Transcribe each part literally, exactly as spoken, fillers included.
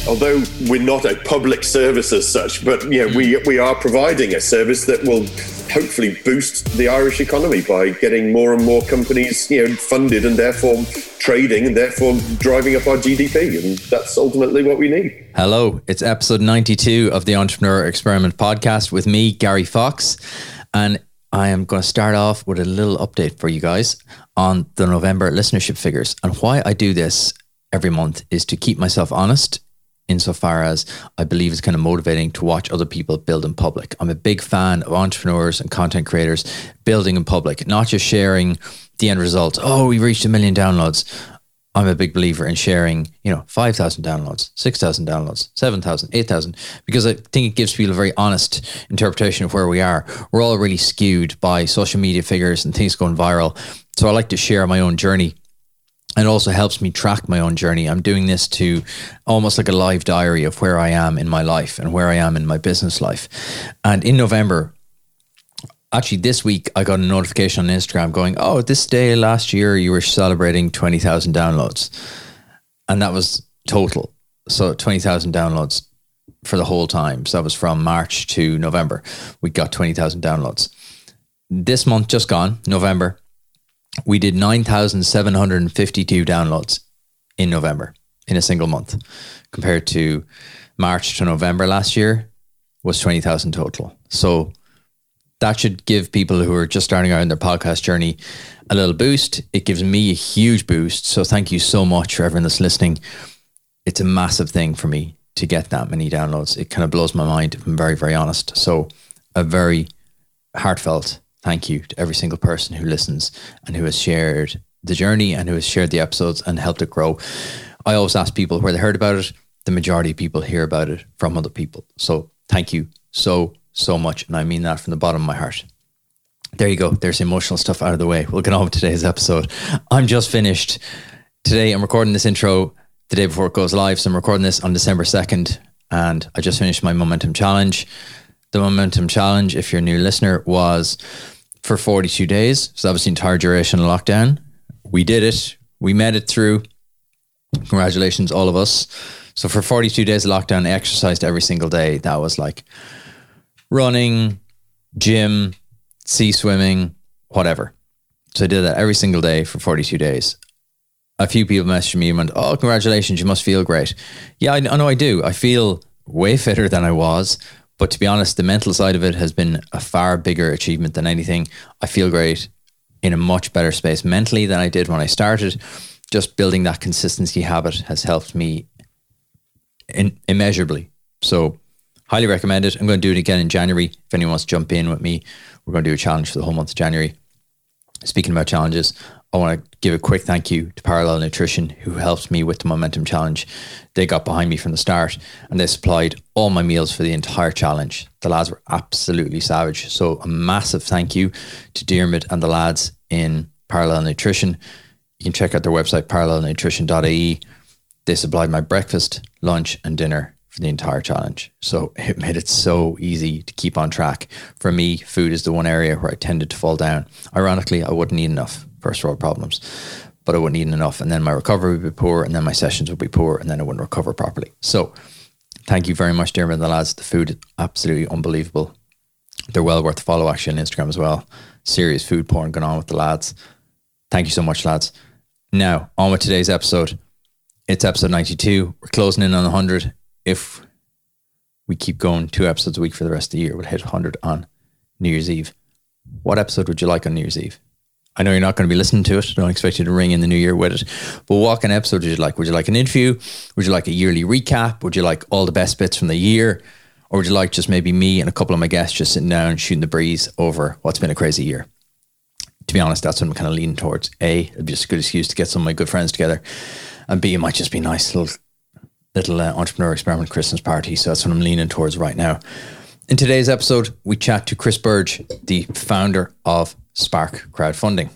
although we're not a public service as such, but you know, we we are providing a service that will hopefully boost the Irish economy by getting more and more companies, you know, funded and therefore trading and therefore driving up our G D P. And that's ultimately what we need. Hello, it's episode ninety-two of the Entrepreneur Experiment podcast with me, Gary Fox. And I am going to start off with a little update for you guys on the November listenership figures. And why I do this every month is to keep myself honest, insofar as I believe it's kind of motivating to watch other people build in public. I'm a big fan of entrepreneurs and content creators building in public, not just sharing the end result. Oh, we reached a million downloads. I'm a big believer in sharing, you know, five thousand downloads, six thousand downloads, seven thousand, eight thousand, because I think it gives people a very honest interpretation of where we are. We're all really skewed by social media figures and things going viral. So I like to share my own journey. And it also helps me track my own journey. I'm doing this to almost like a live diary of where I am in my life and where I am in my business life. And in November, actually this week, I got a notification on Instagram going, oh, this day last year, you were celebrating twenty thousand downloads. And that was total. So twenty thousand downloads for the whole time. So that was from March to November. We got twenty thousand downloads. This month just gone, November, we did nine thousand seven hundred fifty-two downloads in November in a single month, compared to March to November last year was twenty thousand total. So that should give people who are just starting out in their podcast journey a little boost. It gives me a huge boost. So thank you so much for everyone that's listening. It's a massive thing for me to get that many downloads. It kind of blows my mind, if I'm very, very honest. So a very heartfelt thank you to every single person who listens and who has shared the journey and who has shared the episodes and helped it grow. I always ask people where they heard about it. The majority of people hear about it from other people. So thank you so, so much. And I mean that from the bottom of my heart. There you go. There's emotional stuff out of the way. We'll get on with today's episode. I'm just finished. Today I'm recording this intro the day before it goes live. So I'm recording this on December second and I just finished my Momentum Challenge. The Momentum Challenge, if you're a new listener, was for forty-two days. So that was the entire duration of lockdown. We did it. We made it through. Congratulations, all of us. So for forty-two days of lockdown, I exercised every single day. That was like running, gym, sea swimming, whatever. So I did that every single day for forty-two days. A few people messaged me and went, oh, congratulations, you must feel great. Yeah, I, I know I do. I feel way fitter than I was. But to be honest, the mental side of it has been a far bigger achievement than anything. I feel great in a much better space mentally than I did when I started. Just building that consistency habit has helped me in, immeasurably. So highly recommend it. I'm going to do it again in January. If anyone wants to jump in with me, we're going to do a challenge for the whole month of January. Speaking about challenges, I want to give a quick thank you to Parallel Nutrition, who helped me with the Momentum Challenge. They got behind me from the start and they supplied all my meals for the entire challenge. The lads were absolutely savage. So a massive thank you to Diarmid and the lads in Parallel Nutrition. You can check out their website, parallel nutrition dot I E. They supplied my breakfast, lunch and dinner for the entire challenge. So it made it so easy to keep on track. For me, food is the one area where I tended to fall down. Ironically, I wouldn't eat enough. First world problems, but I wouldn't eat enough. And then my recovery would be poor and then my sessions would be poor and then I wouldn't recover properly. So thank you very much, Diarmid and the lads. The food is absolutely unbelievable. They're well worth a follow actually on Instagram as well. Serious food porn going on with the lads. Thank you so much, lads. Now, on with today's episode. It's episode ninety-two. We're closing in on one hundred. If we keep going two episodes a week for the rest of the year, we'll hit one hundred on New Year's Eve. What episode would you like on New Year's Eve? I know you're not going to be listening to it. I don't expect you to ring in the new year with it. But what kind of episode would you like? Would you like an interview? Would you like a yearly recap? Would you like all the best bits from the year? Or would you like just maybe me and a couple of my guests just sitting down and shooting the breeze over what's been a crazy year? To be honest, that's what I'm kind of leaning towards. A, it'd be just a good excuse to get some of my good friends together. And B, it might just be a nice little, little uh, entrepreneur experiment Christmas party. So that's what I'm leaning towards right now. In today's episode, we chat to Chris Burge, the founder of Spark Crowdfunding.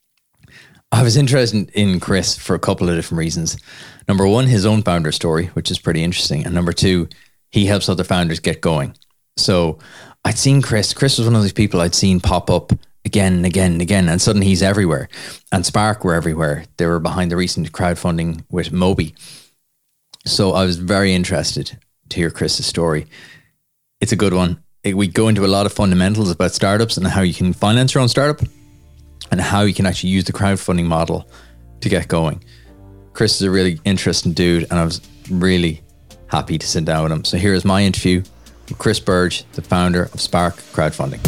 I was interested in Chris for a couple of different reasons. Number one, his own founder story, which is pretty interesting. And number two, he helps other founders get going. So I'd seen Chris. Chris was one of these people I'd seen pop up again and again and again. And suddenly he's everywhere. And Spark were everywhere. They were behind the recent crowdfunding with Moby. So I was very interested to hear Chris's story. It's a good one. We go into a lot of fundamentals about startups and how you can finance your own startup and how you can actually use the crowdfunding model to get going. Chris is a really interesting dude, and I was really happy to sit down with him. So here is my interview with Chris Burge, the founder of Spark Crowdfunding.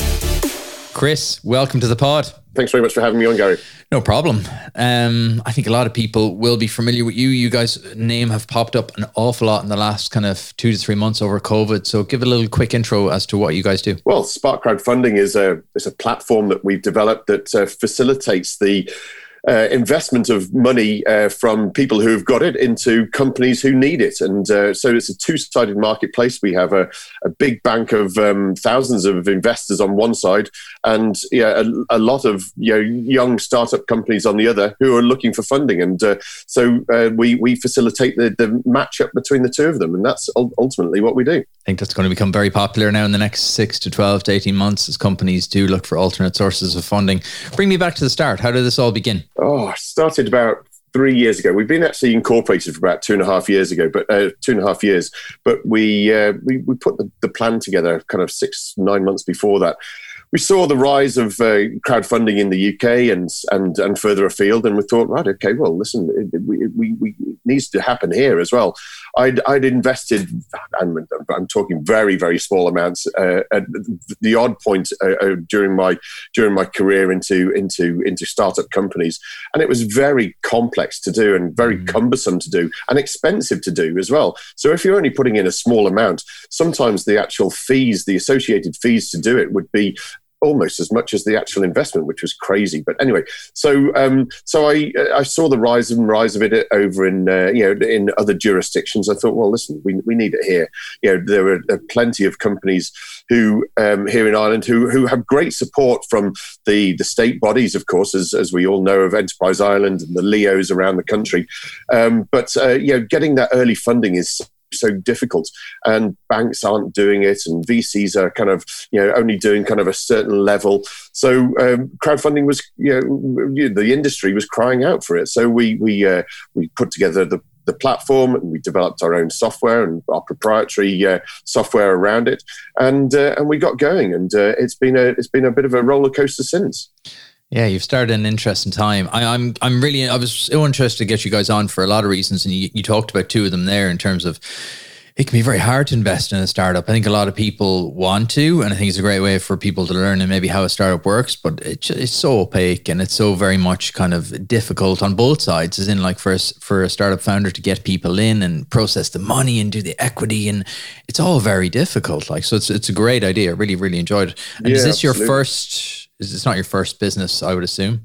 Chris, welcome to the pod. Thanks very much for having me on, Gary. No problem. Um, I think a lot of people will be familiar with you. You guys' name have popped up an awful lot in the last kind of two to three months over COVID. So give a little quick intro as to what you guys do. Well, Spark Crowdfunding is a, is a platform that we've developed that uh, facilitates the Uh, investment of money uh, from people who've got it into companies who need it. And uh, so it's a two-sided marketplace. We have a, a big bank of um, thousands of investors on one side and yeah, a, a lot of you know, young startup companies on the other who are looking for funding. And uh, so uh, we, we facilitate the, the match-up between the two of them. And that's ultimately what we do. I think that's going to become very popular now in the next six to twelve to eighteen months as companies do look for alternate sources of funding. Bring me back to the start. How did this all begin? Oh, started about three years ago. We've been actually incorporated for about two and a half years ago, but uh, two and a half years. But we uh, we, we put the, the plan together kind of six, nine months before that. We saw the rise of uh, crowdfunding in the U K and and and further afield, and we thought, right, okay, well, listen, it, we, we, we it needs to happen here as well. I'd I'd invested, I'm, I'm talking very very small amounts uh, at the odd point uh, uh, during my during my career into into into startup companies, and it was very complex to do and very mm-hmm. cumbersome to do and expensive to do as well. So if you're only putting in a small amount, sometimes the actual fees, the associated fees to do it, would be almost as much as the actual investment, which was crazy. But anyway, so um, so I I saw the rise and rise of it over in uh, you know in other jurisdictions. I thought, well, listen, we we need it here. You know, there are, are plenty of companies who um, here in Ireland who who have great support from the the state bodies, of course, as as we all know of Enterprise Ireland and the L E Os around the country. Um, but uh, you know, getting that early funding is so difficult, and banks aren't doing it, and V Cs are kind of you know only doing kind of a certain level. So um, crowdfunding was you know the industry was crying out for it. So we we uh, we put together the the platform, and we developed our own software and our proprietary uh, software around it, and uh, and we got going, and uh, it's been a it's been a bit of a roller coaster since. Yeah, you've started an interesting time. I, I'm I'm really I was so interested to get you guys on for a lot of reasons, and you, you talked about two of them there in terms of it can be very hard to invest in a startup. I think a lot of people want to, and I think it's a great way for people to learn and maybe how a startup works, but it, it's so opaque and it's so very much kind of difficult on both sides, as in like for a, for a startup founder to get people in and process the money and do the equity, and it's all very difficult. Like, so it's it's a great idea. I really, really enjoyed it. And yeah, is this absolutely. your first... Is this not your first business, I would assume?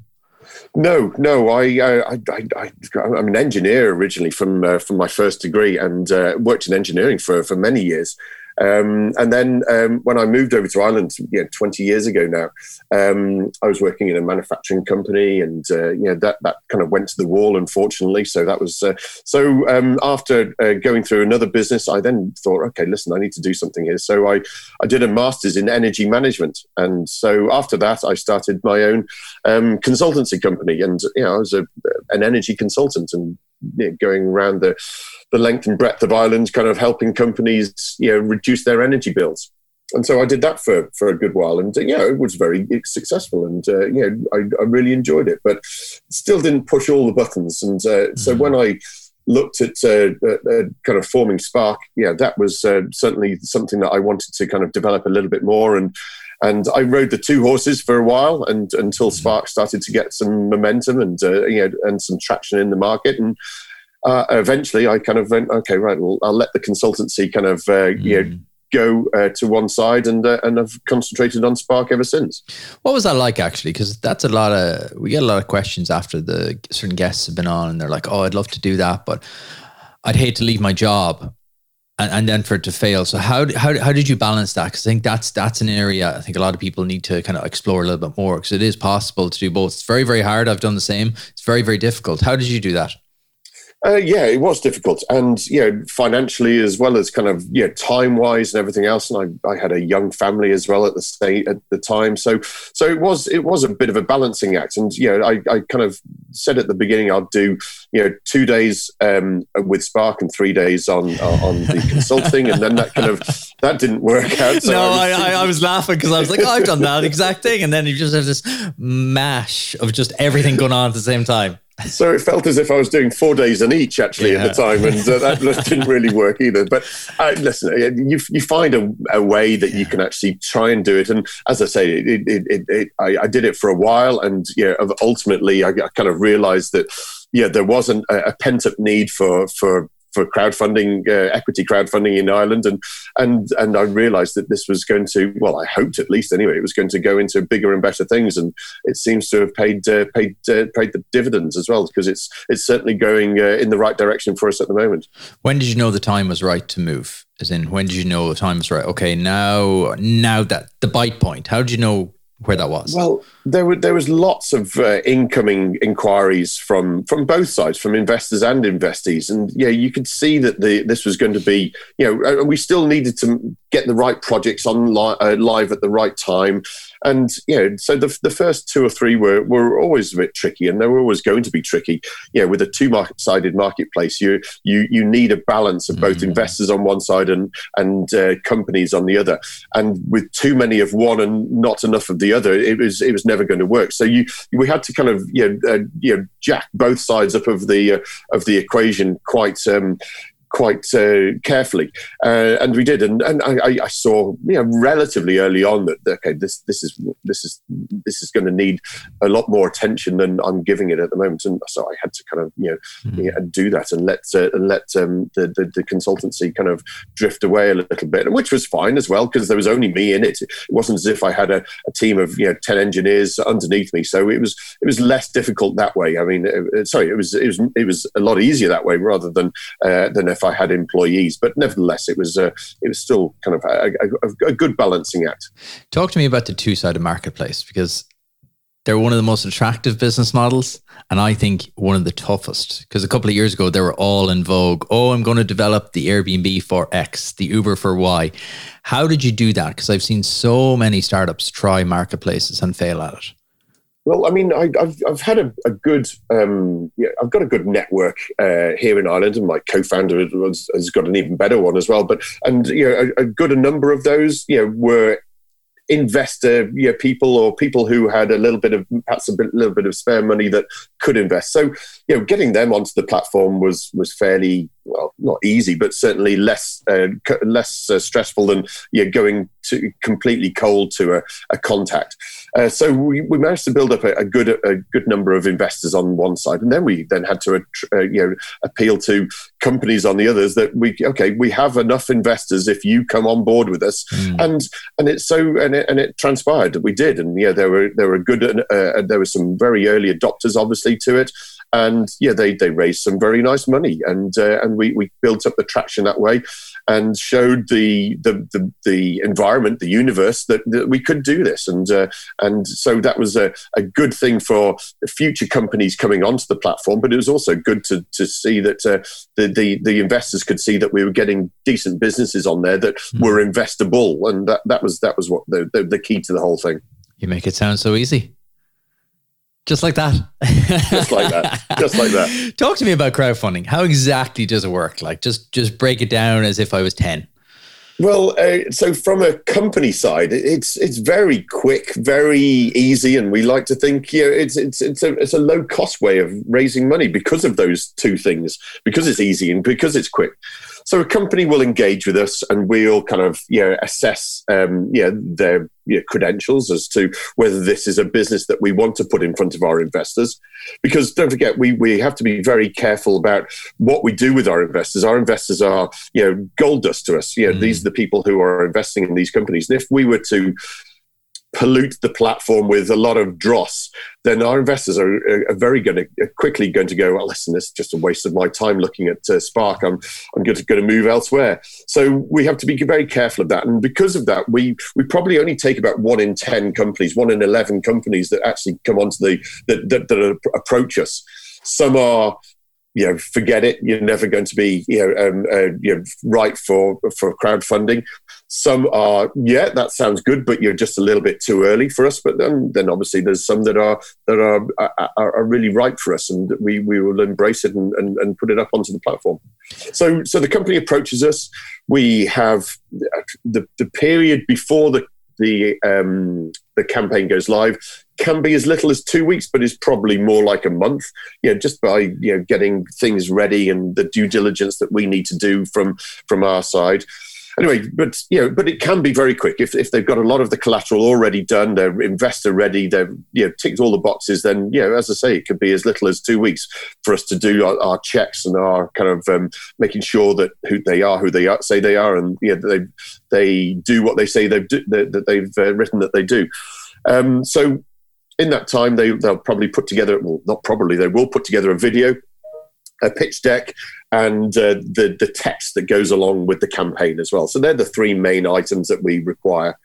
No, no. I, I, I, I I'm an engineer originally from uh, from my first degree, and uh, worked in engineering for for many years. Um, and then um, when I moved over to Ireland, you know, twenty years ago now, um, I was working in a manufacturing company, and uh, you know that that kind of went to the wall, unfortunately. So that was uh, so. Um, after uh, going through another business, I then thought, okay, listen, I need to do something here. So I I did a master's in energy management, and so after that, I started my own um, consultancy company, and you know I was a, an energy consultant, and you know, going around the the length and breadth of Ireland, kind of helping companies, you know, reduce their energy bills. And so I did that for, for a good while, and uh, yeah, it was very successful, and uh, you know, I, I really enjoyed it, but still didn't push all the buttons. And uh, mm-hmm. so when I looked at uh, uh, kind of forming Spark, yeah, that was uh, certainly something that I wanted to kind of develop a little bit more. And And I rode the two horses for a while, and until Spark started to get some momentum and uh, you know and some traction in the market. And uh, eventually, I kind of went, okay, right, well, I'll let the consultancy kind of uh, mm. you know go uh, to one side, and uh, and I've concentrated on Spark ever since. What was that like, actually? Because that's a lot of we get a lot of questions after the certain guests have been on, and they're like, oh, I'd love to do that, but I'd hate to leave my job. And, and then for it to fail. So how how how did you balance that? Because I think that's that's an area I think a lot of people need to kind of explore a little bit more, because it is possible to do both. It's very, very hard. I've done the same. It's very, very difficult. How did you do that? Uh, yeah, it was difficult, and you know, financially as well as kind of you know, time wise and everything else. And I, I had a young family as well at the state at the time, so so it was it was a bit of a balancing act. And you know, I, I kind of said at the beginning I'd do you know two days um, with Spark and three days on uh, on the consulting, and then that kind of that didn't work out. So no, I was, I, I, I was laughing because I was like, oh, I've done that exact thing, and then you just have this mash of just everything going on at the same time. So it felt as if I was doing four days on each, actually, yeah. at the time, and uh, that didn't really work either. But uh, listen, you you find a, a way that yeah. you can actually try and do it. And as I say, it, it, it, it, I, I did it for a while, and yeah, ultimately, I, I kind of realised that yeah, there wasn't a, a pent up need for for. for crowdfunding, uh, equity crowdfunding in Ireland. And and and I realised that this was going to, well, I hoped at least anyway, it was going to go into bigger and better things. And it seems to have paid uh, paid uh, paid the dividends as well, because it's it's certainly going uh, in the right direction for us at the moment. When did you know the time was right to move? As in, when did you know the time was right? Okay, now now that the bite point, how did you know where that was? Well, there were there was lots of uh, incoming inquiries from from both sides, from investors and investees, and yeah, you could see that the this was going to be, you know, we still needed to get the right projects on li- uh, live at the right time, and you know, so the the first two or three were were always a bit tricky, and they were always going to be tricky. You know, with a two market sided marketplace, you you you need a balance of both mm. investors on one side and and uh, companies on the other, and with too many of one and not enough of the other, it was it was never going to work. So you we had to kind of you know uh, you know jack both sides up of the uh, of the equation quite um, quite uh, carefully, uh, and we did. And and I, I saw you know relatively early on that okay this this is this is this is going to need a lot more attention than I'm giving it at the moment. And so I had to kind of you know mm-hmm. you know, do that and let uh, and let um, the, the the consultancy kind of drift away a little bit, which was fine as well because there was only me in it. It wasn't as if I had a, a team of you know ten engineers underneath me, so it was it was less difficult that way. I mean, it, sorry, it was it was it was a lot easier that way rather than uh, than if I had employees, but nevertheless, it was uh, it was still kind of a, a, a good balancing act. Talk to me about the two-sided marketplace, because they're one of the most attractive business models, and I think one of the toughest. Because a couple of years ago, they were all in vogue. Oh, I'm going to develop the Airbnb for X, the Uber for Y. How did you do that? Because I've seen so many startups try marketplaces and fail at it. Well, I mean, I, I've I've had a, a good, um, yeah, I've got a good network uh, here in Ireland, and my co-founder has, has got an even better one as well. But and you know, a, a good a number of those, you know, were investor you know, people or people who had a little bit of perhaps a bit, little bit of spare money that could invest. So you know, getting them onto the platform was was fairly well, not easy, but certainly less uh, less uh, stressful than you know, going to completely cold to a, a contact. Uh, so we, we managed to build up a, a good a good number of investors on one side, and then we then had to uh, you know appeal to companies on the others that we okay we have enough investors if you come on board with us, mm. and and it's so and it, and it transpired that we did, and yeah there were there were good uh, there were some very early adopters obviously to it. And yeah, they they raised some very nice money, and uh, and we, we built up the traction that way, and showed the the the, the environment, the universe that, that we could do this, and uh, and so that was a, a good thing for future companies coming onto the platform. But it was also good to to see that uh, the, the the investors could see that we were getting decent businesses on there that mm. were investable, and that, that was that was what the, the the key to the whole thing. You make it sound so easy. Just like that. Just like that. Just like that. Talk to me about crowdfunding. How exactly does it work? Like, just just break it down as if I was ten. Well, uh, so from a company side, it's it's very quick, very easy, and we like to think you know, it's it's it's a it's a low cost way of raising money because of those two things, because it's easy and because it's quick. So a company will engage with us, and we'll kind of you know assess um, you know, their you know, credentials as to whether this is a business that we want to put in front of our investors. Because don't forget, we we have to be very careful about what we do with our investors. Our investors are you know gold dust to us. You know, mm. These are the people who are investing in these companies. And if we were to pollute the platform with a lot of dross, then our investors are, are very going to quickly going to go, well, listen, this is just a waste of my time looking at uh, Spark. I'm I'm going to, going to move elsewhere. So we have to be very careful of that. And because of that, we we probably only take about one in ten companies, one in eleven companies that actually come onto the that that, that approach us. Some are you know, forget it. You're never going to be, you know, um, uh, you know, right for for crowdfunding. Some are, yeah, that sounds good, but you're just a little bit too early for us. But then, then obviously there's some that are that are are, are really right for us, and we we will embrace it and, and, and put it up onto the platform. So so the company approaches us. We have the the period before the the um, the campaign goes live can be as little as two weeks, but is probably more like a month. You know, just by you know getting things ready and the due diligence that we need to do from from our side. Anyway, but you know, but it can be very quick if if they've got a lot of the collateral already done, they're investor ready, they've you know ticked all the boxes. Then you know, as I say, it could be as little as two weeks for us to do our, our checks and our kind of um, making sure that who they are, who they are, say they are, and you know, they they do what they say they've do, that they've uh, written that they do. Um, so. In that time, they, they'll probably put together, well, not probably, they will put together a video, a pitch deck, and uh, the, the text that goes along with the campaign as well. So they're the three main items that we require.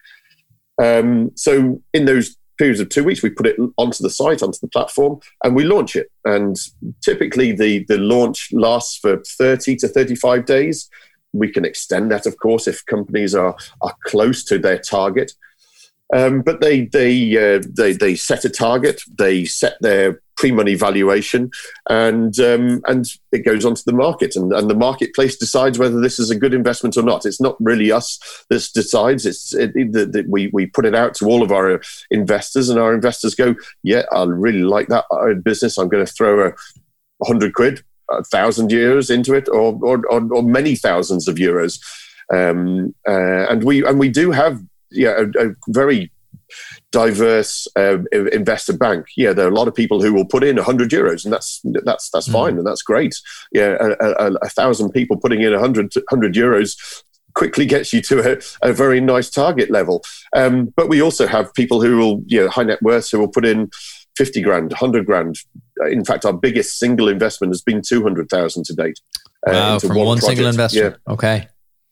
Um, so in those periods of two weeks, we put it onto the site, onto the platform, and we launch it. And typically the, the launch lasts for thirty to thirty-five days. We can extend that, of course, if companies are, are close to their target. Um, but they they uh, they they set a target. They set their pre-money valuation, and um, and it goes onto the market, and, and the marketplace decides whether this is a good investment or not. It's not really us that decides. It's it, it, it, we we put it out to all of our investors, and our investors go, yeah, I really like that business. I'm going to throw a hundred quid, a thousand euros into it, or or, or or many thousands of euros, um, uh, and we and we do have. Yeah, a, a very diverse uh, investor bank. Yeah, there are a lot of people who will put in one hundred euros, and that's that's that's mm. fine, and that's great. Yeah, a, a, a thousand people putting in one hundred, one hundred euros quickly gets you to a, a very nice target level. Um, but we also have people who will, you know, high net worths who will put in fifty grand, one hundred grand. In fact, our biggest single investment has been two hundred thousand to date. Uh, wow, from one, one single investor. Yeah. Okay.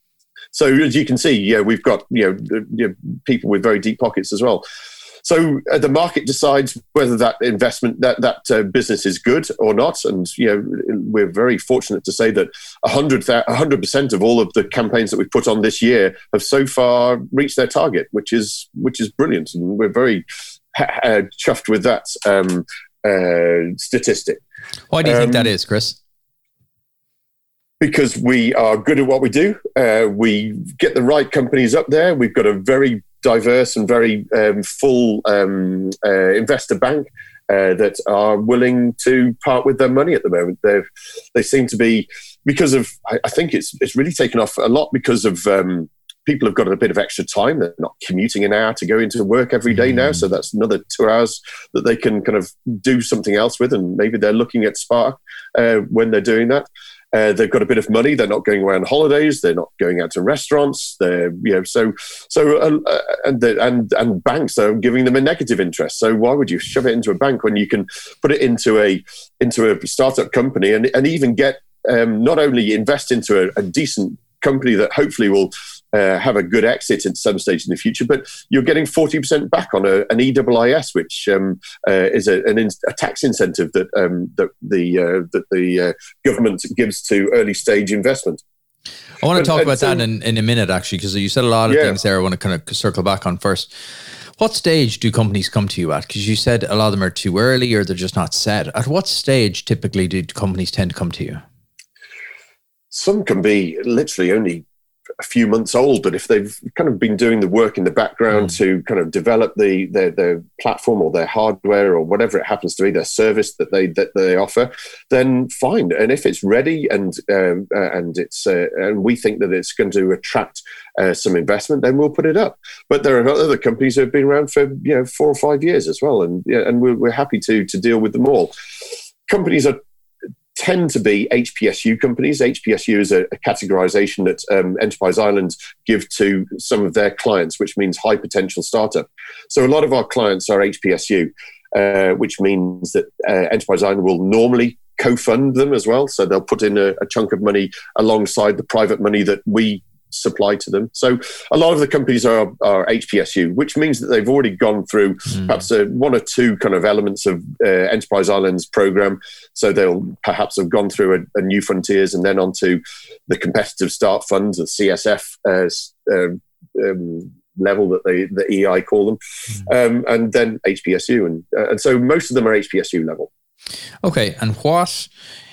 So as you can see, yeah, we've got you know, you know people with very deep pockets as well. So uh, the market decides whether that investment, that that uh, business is good or not. And you know, we're very fortunate to say that a hundred hundred percent of all of the campaigns that we've put on this year have so far reached their target, which is which is brilliant, and we're very uh, chuffed with that um, uh, statistic. Why do you um, think that is, Chris? Because we are good at what we do. Uh, we get the right companies up there. We've got a very diverse and very um, full um, uh, investor bank uh, that are willing to part with their money at the moment. They they seem to be, because of, I, I think it's it's really taken off a lot because of um, people have got a bit of extra time. They're not commuting an hour to go into work every day now. So that's another two hours that they can kind of do something else with. And maybe they're looking at Spark uh, when they're doing that. Uh, they've got a bit of money. They're not going away on holidays. They're not going out to restaurants. They're, you know, so so uh, and the, and and banks are giving them a negative interest. So why would you shove it into a bank when you can put it into a into a startup company and and even get um, not only invest into a, a decent company that hopefully will uh, have a good exit at some stage in the future, but you're getting forty percent back on a, an E I S, which um, uh, is a, an in, a tax incentive that um, that the uh, that the uh, government gives to early stage investment. I want to talk and, about and so, that in, in a minute, actually, because you said a lot of yeah. things there I want to kind of circle back on first. What stage do companies come to you at? Because you said a lot of them are too early or they're just not set. At what stage typically do companies tend to come to you? Some can be literally only a few months old, but if they've kind of been doing the work in the background mm. to kind of develop the their, their platform or their hardware or whatever it happens to be, their service that they that they offer, then fine. And if it's ready and um, uh, and it's uh, and we think that it's going to attract uh, some investment, then we'll put it up. But there are other companies who have been around for you know four or five years as well, and yeah, and we're, we're happy to to deal with them all. Companies are. Tend to be H P S U companies. H P S U is a, a categorization that um, Enterprise Ireland give to some of their clients, which means high potential startup. So a lot of our clients are H P S U, uh, which means that uh, Enterprise Ireland will normally co-fund them as well. So they'll put in a, a chunk of money alongside the private money that we supply to them. So a lot of the companies are, are H P S U, which means that they've already gone through mm. perhaps a, one or two kind of elements of uh, Enterprise Ireland's program. So they'll perhaps have gone through a, a New Frontiers and then onto the competitive start funds, the C S F uh, uh, um, level that they, the E I call them, mm. um, and then H P S U. And, uh, and so most of them are H P S U level. Okay. And what...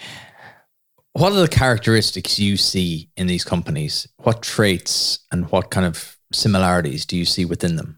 What are the characteristics you see in these companies? What traits and what kind of similarities do you see within them?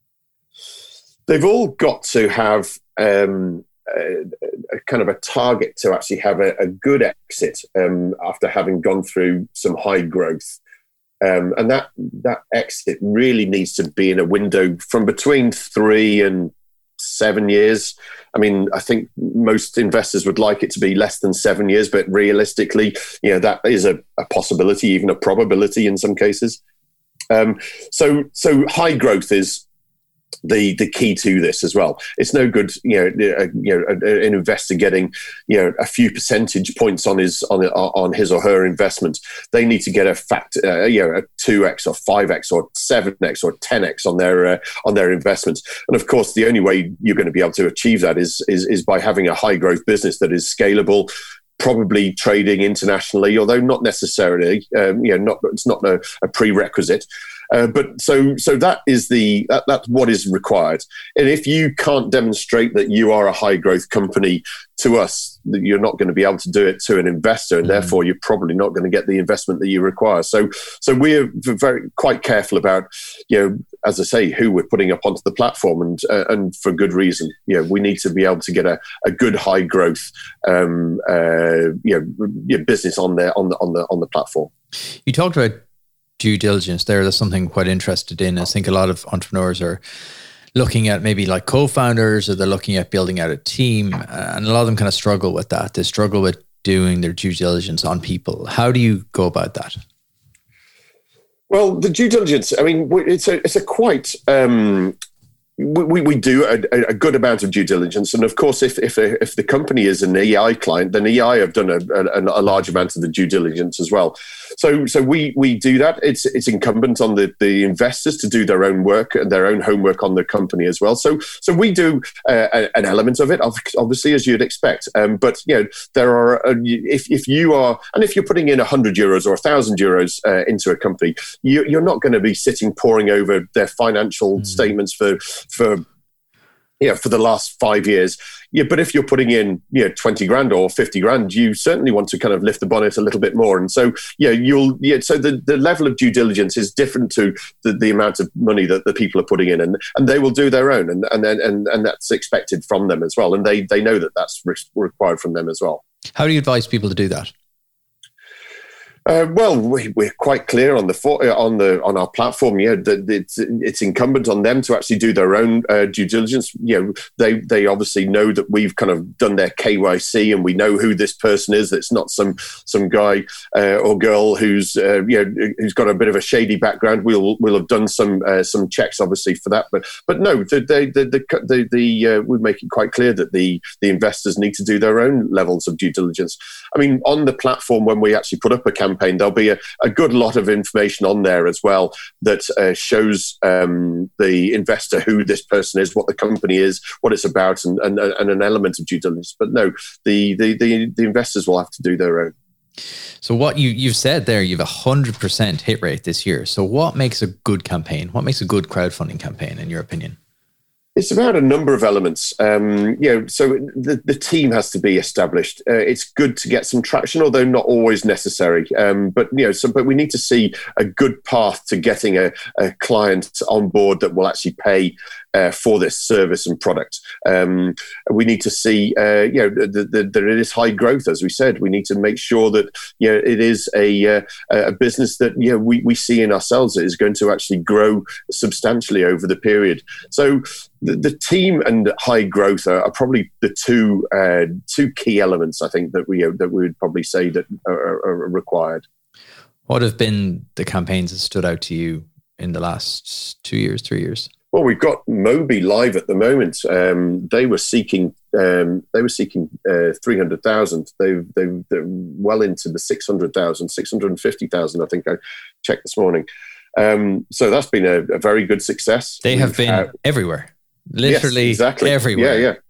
They've all got to have um, a, a kind of a target to actually have a, a good exit um, after having gone through some high growth. Um, and that that exit really needs to be in a window from between three and seven years. I mean, I think most investors would like it to be less than seven years, but realistically, you know, that is a, a possibility, even a probability in some cases. Um, so, so high growth is the the key to this as well. It's no good, you know, uh, you know, an investor getting, you know, a few percentage points on his on on his or her investment. They need to get a fact, uh, you know, a two x or five x or seven x or ten x on their uh, on their investments. And of course, the only way you're going to be able to achieve that is is is by having a high growth business that is scalable, probably trading internationally, although not necessarily. Um, you know, not it's not a, a prerequisite. Uh, but so so that is the that, that's what is required. And if you can't demonstrate that you are a high growth company to us, you're not going to be able to do it to an investor, and mm-hmm. therefore you're probably not going to get the investment that you require. So so we're very quite careful about, you know, as I say, who we're putting up onto the platform, and uh, and for good reason. You know, we need to be able to get a, a good high growth um, uh, you know, business on there on the on the on the platform. You talked about due diligence there. That's something quite interested in. I think a lot of entrepreneurs are looking at maybe like co-founders, or they're looking at building out a team, and a lot of them kind of struggle with that. They struggle with doing their due diligence on people. How do you go about that? Well, the due diligence, I mean, it's a it's a quite um, we we do a, a good amount of due diligence, and of course, if if if the company is an E I client, then E I have done a, a, a large amount of the due diligence as well. So so we we do that. It's it's incumbent on the, the investors to do their own work and their own homework on the company as well. So so we do uh, an element of it, obviously, as you'd expect. Um, but you know, there are uh, if if you are and if you're putting in a hundred euros or a thousand euros uh, into a company, you, you're not going to be sitting poring over their financial mm. statements for for you know, for the last five years. Yeah, but if you're putting in, you know, twenty grand or fifty grand, you certainly want to kind of lift the bonnet a little bit more. And so, yeah, you'll, yeah, so the, the level of due diligence is different to the, the amount of money that the people are putting in, and, and they will do their own, and and and and that's expected from them as well. And they they know that that's re- required from them as well. How do you advise people to do that? Uh, well, we, we're quite clear on the for, on the on our platform. Yeah, that it's it's incumbent on them to actually do their own uh, due diligence. You know, they they obviously know that we've kind of done their K Y C, and we know who this person is. It's not some some guy uh, or girl who's uh, you know who's got a bit of a shady background. We'll we'll have done some uh, some checks, obviously, for that. But but no, the the the the, the, the uh, we make it quite clear that the the investors need to do their own levels of due diligence. I mean, on the platform, when we actually put up a campaign, there'll be a, a good lot of information on there as well that uh, shows um, the investor who this person is, what the company is, what it's about, and, and, and an element of due diligence. But no, the, the, the, the investors will have to do their own. So what you, you've said there, you've a one hundred percent hit rate this year. So what makes a good campaign? What makes a good crowdfunding campaign, in your opinion? It's about a number of elements. Um, you know, so the, the team has to be established. Uh, it's good to get some traction, although not always necessary. Um, but you know, so but we need to see a good path to getting a, a client on board that will actually pay uh, for this service and product. Um, we need to see, uh, you know, that it is high growth, as we said. We need to make sure that you know it is a uh, a business that you know we we see in ourselves that is going to actually grow substantially over the period. So. The, the team and high growth are, are probably the two uh, two key elements, I think, that we uh, that we would probably say that are, are required. What have been the campaigns that stood out to you in the last two years, three years? Well, we've got Moby live at the moment. Um, they were seeking um, they were seeking uh, three hundred thousand. They've, they've, they're well into the six hundred thousand, six hundred fifty thousand, I think I checked this morning. Um, so that's been a, a very good success. They have We've, been uh, everywhere, literally yes, exactly. everywhere. Yeah, yeah.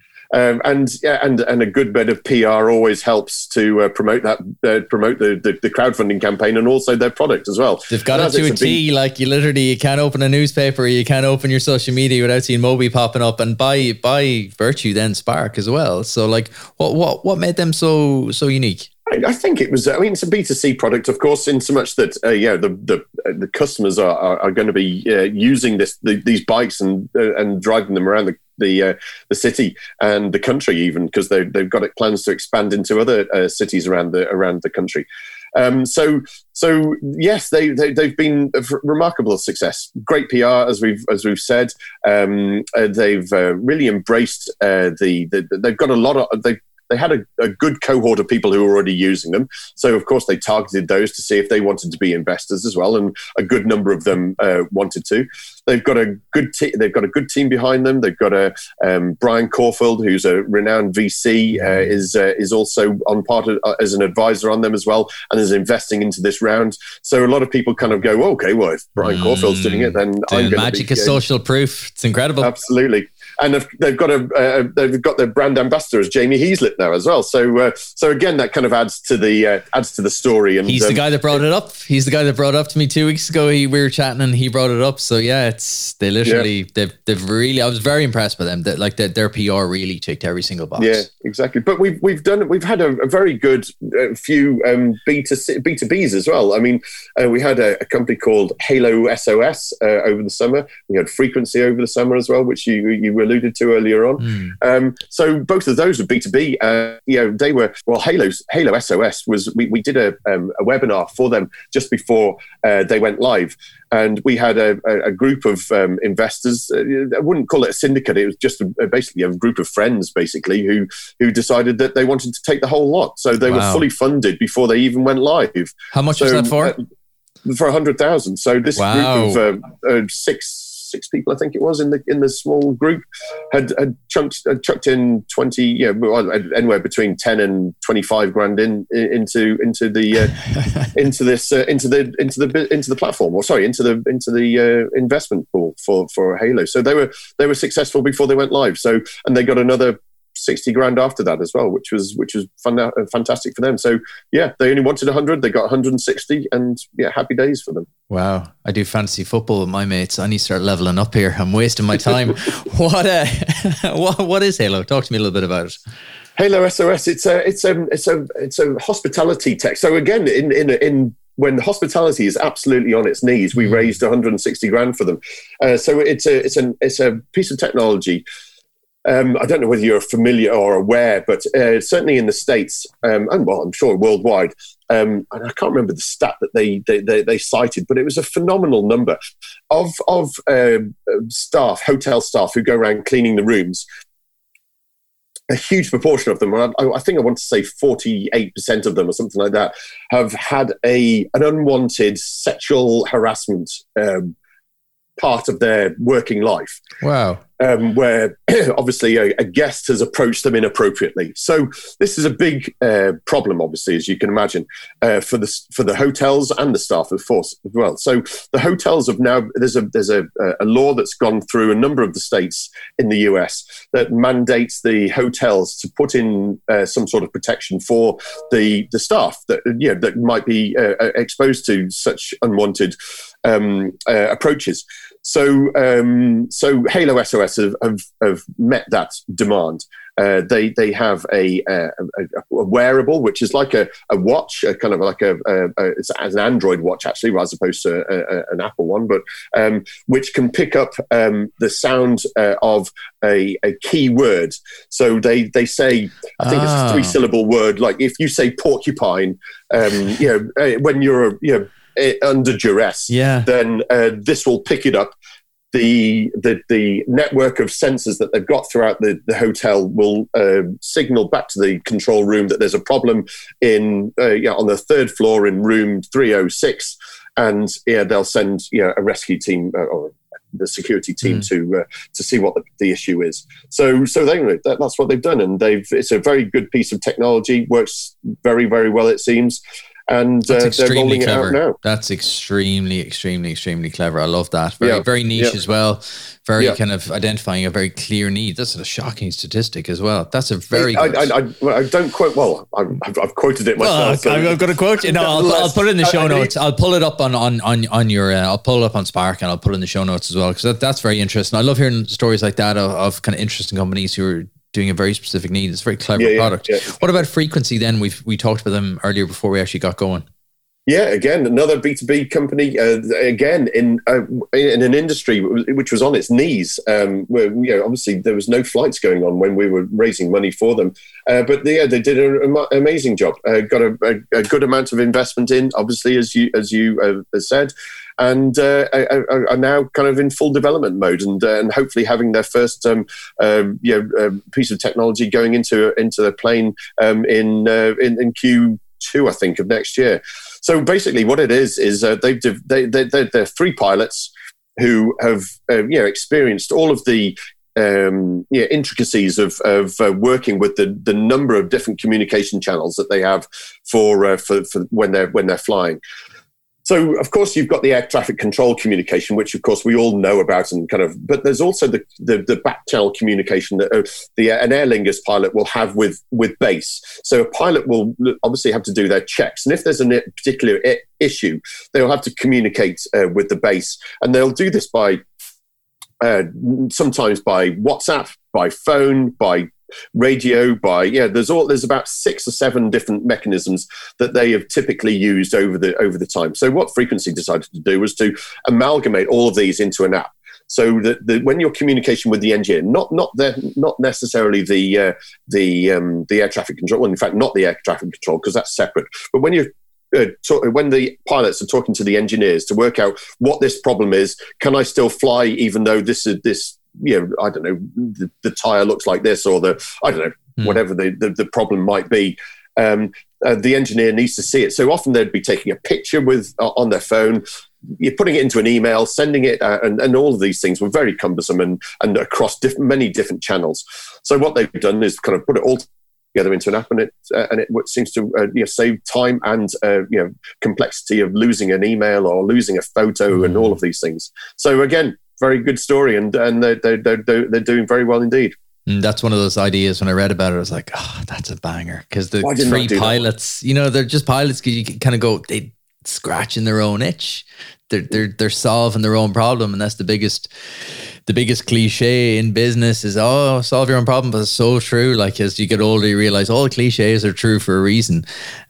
Um, and yeah, and and a good bit of P R always helps to uh, promote that, uh, promote the, the the crowdfunding campaign and also their product as well. They've got it to a T. Like you literally, you can't open a newspaper, you can't open your social media without seeing Moby popping up, and by by virtue, then Spark as well. So, like, what what what made them so so unique? I think it was, I mean, it's a B two C product, of course, in so much that, uh, yeah, the the, the customers are, are, are going to be uh, using this the, these bikes and uh, and driving them around the the, uh, the city and the country even, because they, they've got plans to expand into other uh, cities around the around the country. Um, so, so yes, they, they they've been a remarkable success. Great P R, as we've as we've said. Um, uh, they've uh, really embraced uh, the, the. They've got a lot of they. They had a, a good cohort of people who were already using them. So, of course, they targeted those to see if they wanted to be investors as well, and a good number of them uh, wanted to. They've got a good te- they've got a good team behind them. They've got a um, Brian Caulfield, who's a renowned V C, uh, is uh, is also on part of, uh, as an advisor on them as well, and is investing into this round. So a lot of people kind of go, well, okay, well, if Brian mm, Caulfield's doing it, then the I'm going to be. Magic is social proof. It's incredible. Absolutely. And they've got a uh, they've got their brand ambassador as Jamie Heaslett now as well. So uh, so again, that kind of adds to the uh, adds to the story. And he's um, the guy that brought it up. He's the guy that brought it up to me two weeks ago. He, we were chatting and he brought it up. So yeah, it's they literally yeah. they've they've really. I was very impressed by them. That like that their P R really ticked every single box. Yeah, exactly. But we've we've done we've had a, a very good uh, few um, B two C, B two Bs as well. I mean, uh, we had a, a company called Halo S O S uh, over the summer. We had Frequency over the summer as well, which you you alluded to earlier on. Mm. Um, so both of those were B two B. Uh, you know, they were, well, Halo's, Halo S O S was, we, we did a, um, a webinar for them just before uh, they went live. And we had a, a group of um, investors. Uh, I wouldn't call it a syndicate. It was just a, a basically a group of friends, basically, who who decided that they wanted to take the whole lot. So they wow. were fully funded before they even went live. How much so, was that for? Uh, for a hundred thousand. So this wow. group of uh, uh, six. Six people, I think it was, in the in the small group, had had chunked had chucked in twenty, yeah, well, anywhere between ten and twenty five grand in into into the uh, into this uh, into the into the into the platform, or sorry, into the into the uh, investment pool for for Halo. So they were they were successful before they went live. So and they got another sixty grand after that as well, which was which was fun, uh, fantastic for them. So yeah, they only wanted one hundred, they got one hundred sixty, and yeah, happy days for them. Wow, I do fantasy football with my mates. I need to start leveling up here. I'm wasting my time. what uh, what what is Halo? Talk to me a little bit about it. Halo S O S. It's a it's a it's a it's a hospitality tech. So again, in in in when hospitality is absolutely on its knees, we raised one hundred sixty grand for them. Uh, so it's a it's an it's a piece of technology. Um, I don't know whether you're familiar or aware, but uh, certainly in the States, um, and well, I'm sure worldwide, um, and I can't remember the stat that they, they they they cited, but it was a phenomenal number of of uh, staff, hotel staff, who go around cleaning the rooms. A huge proportion of them, I, I think I want to say forty-eight percent of them or something like that, have had a an unwanted sexual harassment um, part of their working life. Wow. Um, where obviously a, a guest has approached them inappropriately. So this is a big uh, problem, obviously, as you can imagine, uh, for the for the hotels and the staff, of course, as well. So the hotels have now there's a there's a, a law that's gone through a number of the states in the U S that mandates the hotels to put in uh, some sort of protection for the the staff that you know that might be uh, exposed to such unwanted um, uh, approaches. So, um, so Halo S O S have, have, have met that demand. Uh, they they have a, a, a wearable, which is like a, a watch, a kind of like a, a, a it's an Android watch actually, as opposed to a, a, an Apple one, but um, which can pick up um, the sound uh, of a, a key word. So they they say, I think oh. it's a three syllable word. Like if you say porcupine, um, you know, when you're you know. under duress, yeah. then uh, this will pick it up. The, the the network of sensors that they've got throughout the, the hotel will uh, signal back to the control room that there's a problem in uh, yeah, on the third floor in room three oh six, and yeah, they'll send yeah, a rescue team uh, or the security team mm. to uh, to see what the, the issue is. So so they that, that's what they've done, and they've it's a very good piece of technology. Works very very well, it seems. And uh, they're rolling clever. it out now. That's extremely, extremely, extremely clever. I love that. Very, yeah. very niche yeah. as well. Very yeah. kind of identifying a very clear need. That's a shocking statistic as well. That's a very I, good... I, I, I don't quote... Well, I've, I've quoted it myself. Well, so. I'm going to quote you. No, I'll, I'll put it in the show I, notes. I need... I'll pull it up on on on, on your... Uh, I'll pull it up on Spark and I'll put it in the show notes as well, because that, that's very interesting. I love hearing stories like that of, of kind of interesting companies who are doing a very specific need. It's a very clever yeah, product. Yeah, yeah. What about Frequency then? We've we talked about them earlier before we actually got going. Yeah, again, another B two B company, uh, again, in uh, in an industry which was on its knees, um, where, you know, obviously there was no flights going on when we were raising money for them. Uh, but they, yeah, they did an amazing job, uh, got a, a, a good amount of investment in, obviously, as you as you uh, said, and uh, are, are now kind of in full development mode, and uh, and hopefully having their first um, uh, you know, uh, piece of technology going into into the plane um, in, uh, in in Q two, I think, of next year. So basically, what it is is uh, they've they they they're, they're three pilots who have uh, you know experienced all of the um, you know, intricacies of of uh, working with the the number of different communication channels that they have for uh, for for when they're when they're flying. So, of course, you've got the air traffic control communication, which, of course, we all know about, and kind of. But there's also the the, the back channel communication that uh, the an Aer Lingus pilot will have with with base. So, a pilot will obviously have to do their checks, and if there's a particular I- issue, they'll have to communicate uh, with the base, and they'll do this by uh, sometimes by WhatsApp, by phone, by radio, by yeah there's all there's about six or seven different mechanisms that they have typically used over the over the time. So what Frequency decided to do was to amalgamate all of these into an app, so that the, when your communication with the engineer, not not the, not necessarily the uh, the um, the air traffic control, well, in fact not the air traffic control, because that's separate, but when you're Uh, talk, when the pilots are talking to the engineers to work out what this problem is, can I still fly even though this is this you know I don't know the, the tire looks like this, or the I don't know mm. whatever the, the the problem might be. Um, uh, the engineer needs to see it. So often they'd be taking a picture with uh, on their phone, you're putting it into an email, sending it, uh, and, and all of these things were very cumbersome and and across different, many different channels. So what they've done is kind of put it all together into an app, and it uh, and it seems to uh, you know, save time and uh, you know complexity of losing an email or losing a photo mm. and all of these things. So again, very good story, and and they're they're they're, they're doing very well indeed. And that's one of those ideas. When I read about it, I was like, oh, that's a banger, because the three pilots, you know, they're just pilots because you can kind of go, they scratching their own itch. They're they're they're solving their own problem, and that's the biggest. The biggest cliche in business is, oh, solve your own problem, but it's so true. Like, as you get older, you realize all cliches are true for a reason.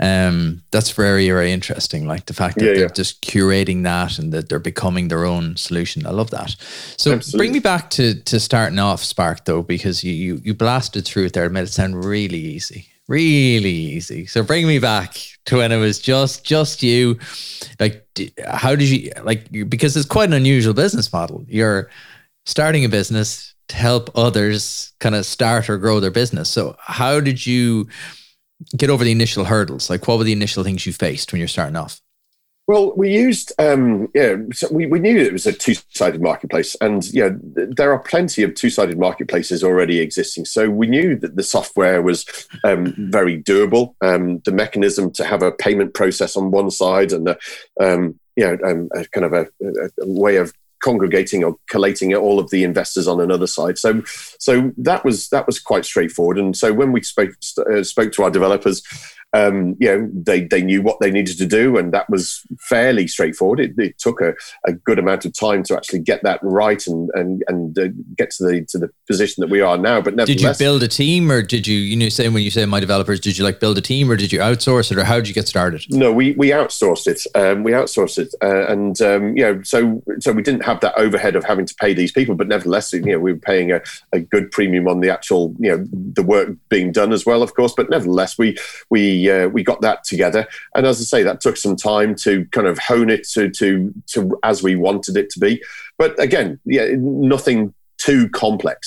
Um, that's very, very interesting. Like the fact that yeah, they're yeah. just curating that and that they're becoming their own solution. I love that. So Absolutely. Bring me back to to starting off Spark, though, because you you, you blasted through it there and made it sound really easy. Really easy. So bring me back to when it was just just you. Like, how did you, like, because it's quite an unusual business model. You're starting a business to help others kind of start or grow their business. So how did you get over the initial hurdles? Like, what were the initial things you faced when you're starting off? Well, we used, um, yeah, so we, we knew it was a two-sided marketplace, and yeah, there are plenty of two-sided marketplaces already existing. So we knew that the software was um, very doable. Um, the mechanism to have a payment process on one side, and the, um, you know, um, a kind of a, a way of congregating or collating all of the investors on another side. So, so that was that was quite straightforward. And so when we spoke uh, spoke to our developers, um, you know, they they knew what they needed to do, and that was fairly straightforward. It, it took a, a good amount of time to actually get that right and and and uh, get to the to the position that we are now. But did you build a team, or did you you know say when you say my developers, did you like build a team, or did you outsource it, or how did you get started? No, we we outsourced it. Um, we outsourced it, uh, and um, you know, so so we didn't have that overhead of having to pay these people, but nevertheless, you know, we were paying a, a good premium on the actual, you know, the work being done as well, of course. But nevertheless, we we uh, we got that together, and as I say, that took some time to kind of hone it to to to as we wanted it to be. But again, yeah, nothing too complex.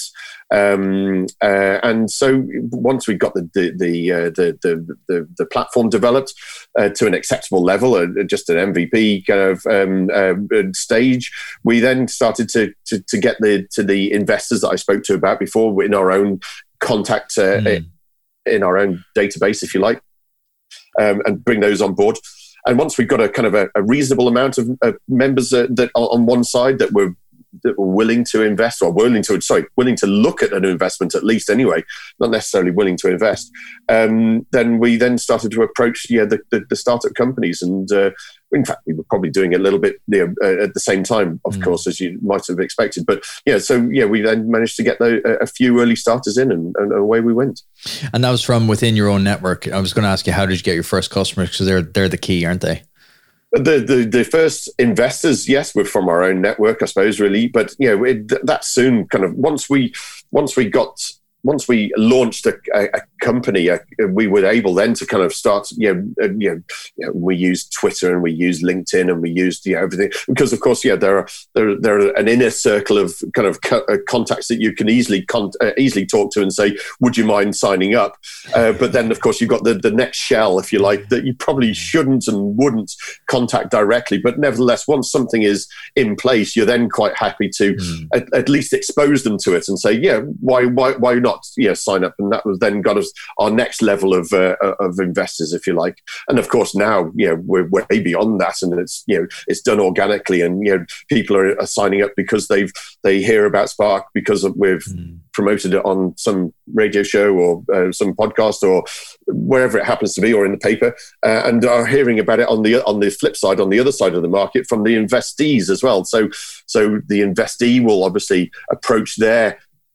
Um, uh, and so once we got the the the, uh, the, the the the platform developed uh, to an acceptable level, uh, just an M V P kind of um, uh, stage, we then started to, to to get the to the investors that I spoke to about before in our own contact, uh, mm. in our own database, if you like, um, and bring those on board. And once we got a kind of a, a reasonable amount of uh, members uh, that on one side that were that were willing to invest or willing to, sorry, willing to look at an investment at least anyway, not necessarily willing to invest, um, then we then started to approach yeah, the, the, the startup companies. And uh, in fact, we were probably doing it a little bit you know, uh, at the same time, of mm. course, as you might have expected. But yeah, so yeah, we then managed to get the, a few early starters in and, and away we went. And that was from within your own network. I was going to ask you, how did you get your first customers? Because they're, they're the key, aren't they? The, the the first investors, yes, were from our own network, I suppose, really. But you know, it, that soon kind of once we once we got once we launched a, a, a company, a, we were able then to kind of start. You know, uh, you, know, you know, we used Twitter and we used LinkedIn and we used you know, everything because, of course, yeah, there are there there are an inner circle of kind of co- uh, contacts that you can easily con- uh, easily talk to and say, "Would you mind signing up?" Uh, but then, of course, you've got the the next shell, if you like, that you probably shouldn't and wouldn't contact directly. But nevertheless, once something is in place, you're then quite happy to mm. at, at least expose them to it and say, "Yeah, why why why not?" Yeah, sign up, and that was then got us our next level of uh, of investors, if you like. And of course, now you know we're way beyond that, and it's you know it's done organically, and you know people are, are signing up because they've they hear about Spark because of, we've mm. promoted it on some radio show or uh, some podcast or wherever it happens to be, or in the paper, uh, and are hearing about it on the on the flip side, on the other side of the market, from the investees as well. So so the investee will obviously approach their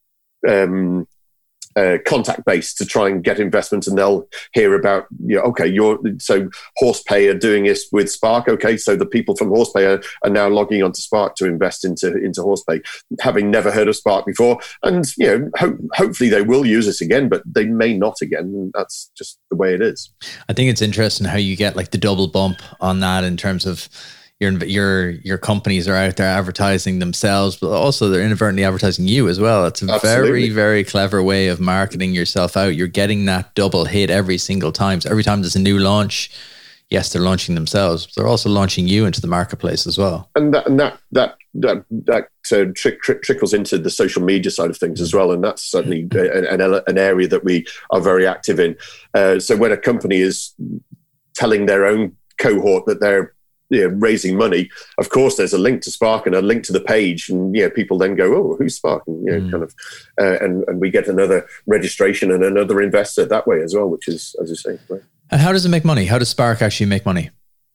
um, Uh, contact base to try and get investment, and they'll hear about, you know, okay, you're so Horsepay are doing this with Spark. Okay, so the people from Horsepay are, are now logging onto Spark to invest into into Horsepay, having never heard of Spark before, and you know, ho- hopefully they will use it again, but they may not again. And that's just the way it is. I think it's interesting how you get like the double bump on that in terms of your your your companies are out there advertising themselves, but also they're inadvertently advertising you as well. It's a Absolutely. very, very clever way of marketing yourself out. You're getting that double hit every single time. So every time there's a new launch, yes, they're launching themselves, but they're also launching you into the marketplace as well. And that and that that that, that uh, trick, trick, trickles into the social media side of things as well. And that's certainly an, an, an area that we are very active in. Uh, so when a company is telling their own cohort that they're you know, raising money, of course there's a link to Spark and a link to the page, and yeah, people then go, oh, who's Spark? And you know, mm. kind of uh, and, and we get another registration and another investor that way as well, which is, as you say, right. And how does it make money? How does Spark actually make money?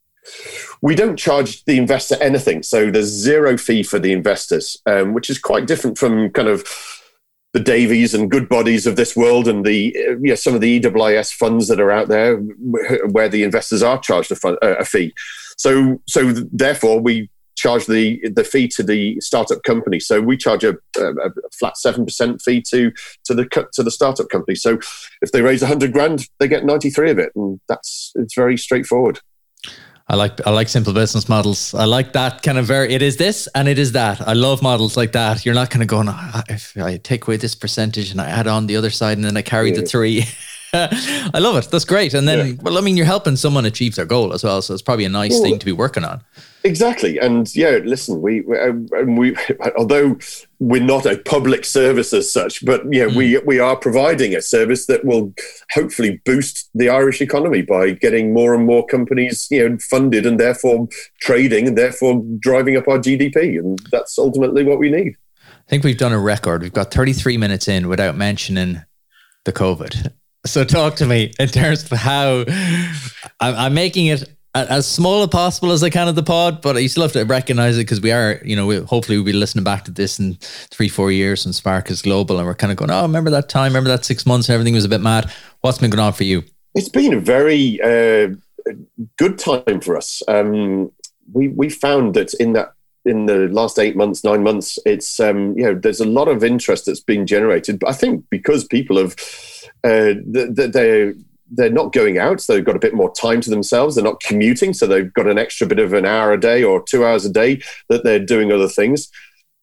We don't charge the investor anything, so there's zero fee for the investors, um, which is quite different from kind of the Davies and Goodbodies of this world, and the uh, yeah, some of the E W I S funds that are out there, where the investors are charged a, fund, uh, a fee. So, so therefore, we charge the the fee to the startup company. So we charge a, a, a flat seven percent fee to to the to the startup company. So if they raise a hundred grand, they get ninety three of it, and that's it's very straightforward. I like I like simple business models. I like that kind of very. It is this and it is that. I love models like that. You're not kind of going, oh, if I take away this percentage and I add on the other side and then I carry yeah. the three. I love it. That's great. And then, yeah. well, I mean, you're helping someone achieve their goal as well. So it's probably a nice well, thing to be working on. Exactly. And yeah, listen, we, we, we although we're not a public service as such, but yeah, mm. we, we are providing a service that will hopefully boost the Irish economy by getting more and more companies, you know, funded and therefore trading and therefore driving up our G D P. And that's ultimately what we need. I think we've done a record. We've got thirty-three minutes in without mentioning the COVID. So talk to me in terms of how I'm, I'm making it as small as possible as I can at the pod, but I still have to recognize it because we are, you know, we, hopefully we'll be listening back to this in three, four years when Spark is global and we're kind of going, oh, remember that time, remember that six months and everything was a bit mad. What's been going on for you? It's been a very uh, good time for us. Um, we we found that in that in the last eight months, nine months, it's, um, you know, there's a lot of interest that's been generated. But I think because people have, uh, they're, they're not going out, so they've got a bit more time to themselves. They're not commuting, so they've got an extra bit of an hour a day or two hours a day that they're doing other things.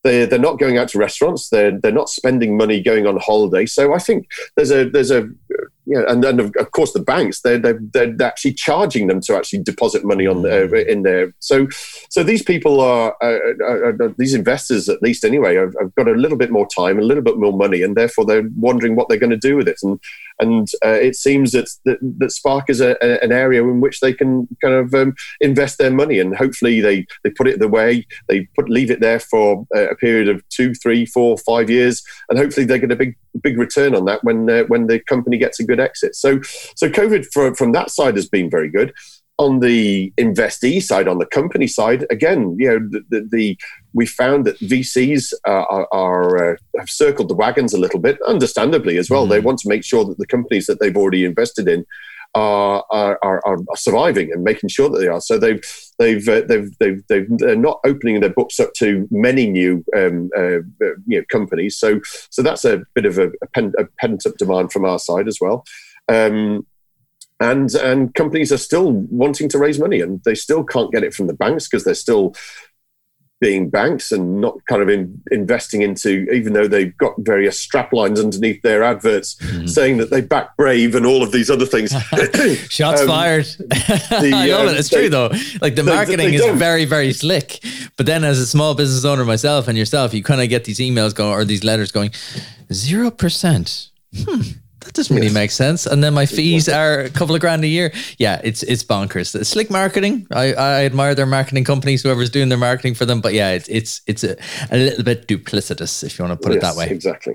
They're they're not going out to restaurants. They're they're not spending money going on holiday. So I think there's a there's a yeah, and then of, of course the banks they're, they're they're actually charging them to actually deposit money on the, in there. So so these people are uh, uh, uh, these investors at least anyway have, have got a little bit more time, a little bit more money, and therefore they're wondering what they're going to do with it. And and uh, it seems that, that that Spark is a, a, an area in which they can kind of um, invest their money, and hopefully they they put it the way they put leave it there for a period of two, three, four, five years, and hopefully they get a big big return on that when uh, when the company gets a good exit. So so COVID for, from that side has been very good. On the investee side, on the company side, again, you know, the, the, the we found that V Cs uh, are, are uh, have circled the wagons a little bit, understandably as well. Mm. They want to make sure that the companies that they've already invested in are are, are, are surviving and making sure that they are. So they've they've uh, they've they've they've they're not opening their books up to many new um, uh, you know companies. So so that's a bit of a, a, pent, a pent up demand from our side as well. Um, And and companies are still wanting to raise money, and they still can't get it from the banks because they're still being banks and not kind of in, investing into, even though they've got various strap lines underneath their adverts mm. saying that they back Brave and all of these other things. Shots um, fired. The, I love um, it. It's they, true though. Like the marketing they, they is very, very slick. But then as a small business owner myself and yourself, you kind of get these emails going or these letters going, zero percent. Hmm. That doesn't really yes. make sense. And then my fees are a couple of grand a year. Yeah, it's it's bonkers. It's slick marketing. I, I admire their marketing companies, whoever's doing their marketing for them. But yeah, it's it's it's a, a little bit duplicitous, if you want to put yes, it that way. Exactly.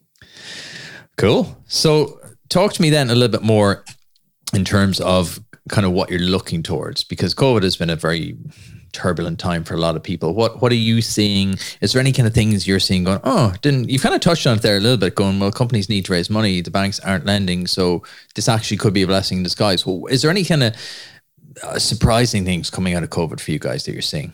Cool. So talk to me then a little bit more in terms of kind of what you're looking towards, because COVID has been a very turbulent time for a lot of people. What what are you seeing? Is there any kind of things you're seeing going, oh, didn't you kind of touched on it there a little bit, going, well, companies need to raise money, the banks aren't lending, so this actually could be a blessing in disguise. Well, is there any kind of uh, surprising things coming out of COVID for you guys that you're seeing?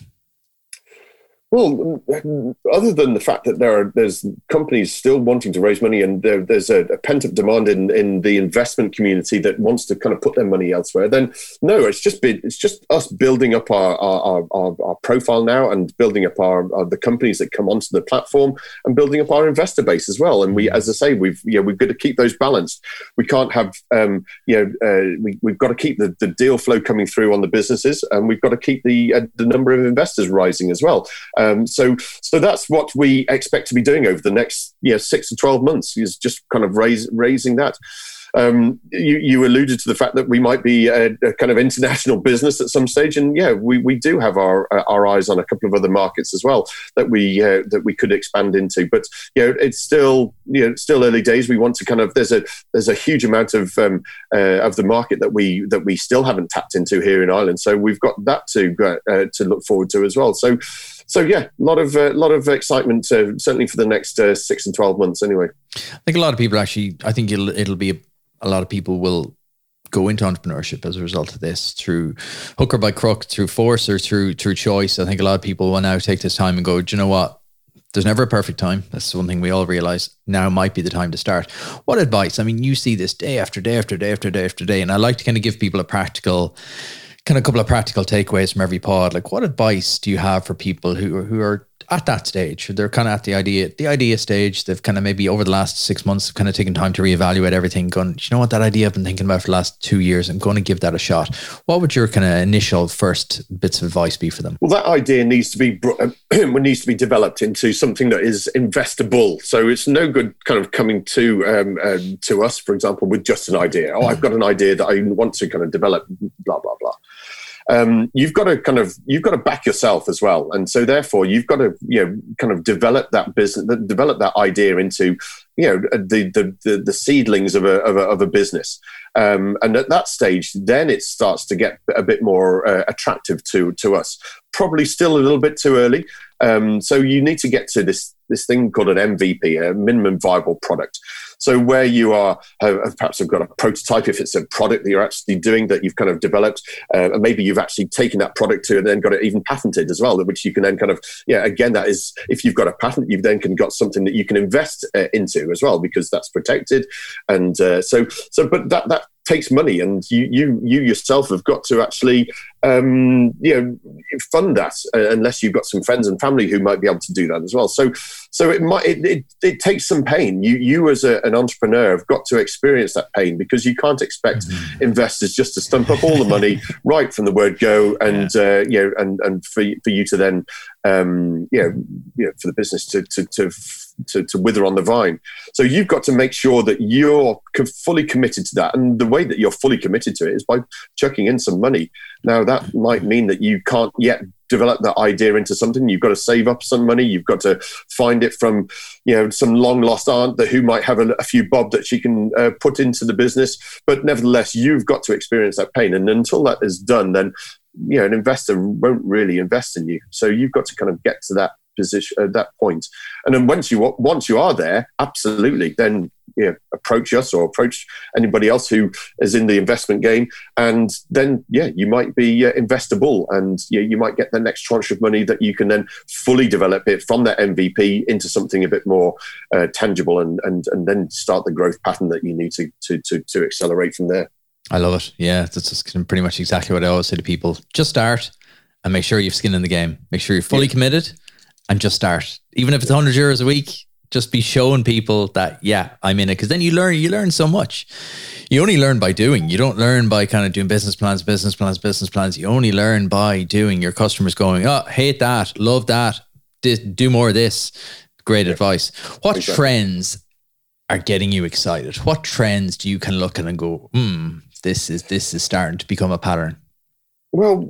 Well, other than the fact that there are there's companies still wanting to raise money, and there, there's a, a pent-up demand in, in the investment community that wants to kind of put their money elsewhere, then no, it's just been, it's just us building up our our, our, our profile now, and building up our, our the companies that come onto the platform, and building up our investor base as well. And we, as I say, we've you know, we've got to keep those balanced. We can't have um, you know uh, we we've got to keep the, the deal flow coming through on the businesses, and we've got to keep the uh, the number of investors rising as well. Um, so, so that's what we expect to be doing over the next, you know, six to twelve months, is just kind of raise, raising that. Um, you, you alluded to the fact that we might be a, a kind of international business at some stage, and yeah, we, we do have our our eyes on a couple of other markets as well that we uh, that we could expand into. But you know, it's still you know still early days. We want to kind of there's a there's a huge amount of um, uh, of the market that we that we still haven't tapped into here in Ireland. So we've got that to uh, to look forward to as well. So. So yeah, a lot of a uh, lot of excitement, uh, certainly for the next uh, six and twelve months. Anyway, I think a lot of people actually. I think it'll it'll be a, a lot of people will go into entrepreneurship as a result of this, through hook or by crook, through force or through through choice. I think a lot of people will now take this time and go, do you know what? There's never a perfect time. That's one thing we all realize. Now might be the time to start. What advice? I mean, you see this day after day after day after day after day, and I like to kind of give people a practical. Kind of a couple of practical takeaways from every pod. Like, what advice do you have for people who are, who are at that stage? They're kind of at the idea, the idea stage. They've kind of maybe over the last six months kind of taken time to reevaluate everything. Going, you know what, that idea I've been thinking about for the last two years, I'm going to give that a shot. What would your kind of initial first bits of advice be for them? Well, that idea needs to be needs to be developed into something that is investable. So it's no good kind of coming to um, um, to us, for example, with just an idea. Oh, I've got an idea that I want to kind of develop. Blah blah blah. Um, you've got to kind of you've got to back yourself as well, and so therefore you've got to you know kind of develop that business, develop that idea into you know the the the, the seedlings of a, of a of a business, um, and at that stage, then it starts to get a bit more uh, attractive to to us. Probably still a little bit too early, um, so you need to get to this this thing called an M V P, a minimum viable product. So where you are, uh, perhaps have got a prototype, if it's a product that you're actually doing that you've kind of developed, uh, and maybe you've actually taken that product to and then got it even patented as well, which you can then kind of, yeah, again, that is, if you've got a patent, you've then can got something that you can invest uh, into as well, because that's protected. And uh, so, so, but that, that, takes money, and you you you yourself have got to actually um, you know fund that, uh, unless you've got some friends and family who might be able to do that as well. So so it might it it, it takes some pain. You you as a, an entrepreneur have got to experience that pain, because you can't expect mm-hmm. investors just to stump up all the money right from the word go, and yeah. uh, you know and and for for you to then um, you know you know for the business to to to To, to wither on the vine. So you've got to make sure that you're fully committed to that. And the way that you're fully committed to it is by chucking in some money. Now, that might mean that you can't yet develop that idea into something. You've got to save up some money. You've got to find it from, you know, some long lost aunt that who might have a, a few bob that she can uh, put into the business. But nevertheless, you've got to experience that pain. And until that is done, then, you know, an investor won't really invest in you. So you've got to kind of get to that position at that point. And then once you once you are there, absolutely, then you know, approach us or approach anybody else who is in the investment game, and then yeah, you might be uh, investable, and you, know, you might get the next tranche of money that you can then fully develop it from that M V P into something a bit more uh, tangible, and and and then start the growth pattern that you need to to to, to accelerate from there. I love it. Yeah, that's just pretty much exactly what I always say to people. Just start and make sure you've skin in the game. Make sure you're fully yeah. committed. And just start, even if it's one hundred euros a week. Just be showing people that yeah, I'm in it, because then you learn. You learn so much. You only learn by doing. You don't learn by kind of doing business plans, business plans, business plans. You only learn by doing. Your customers going, oh, hate that, love that, do more of this. Great yeah. advice. What exactly. trends are getting you excited? What trends do you can look at and go, hmm, this is this is starting to become a pattern? Well,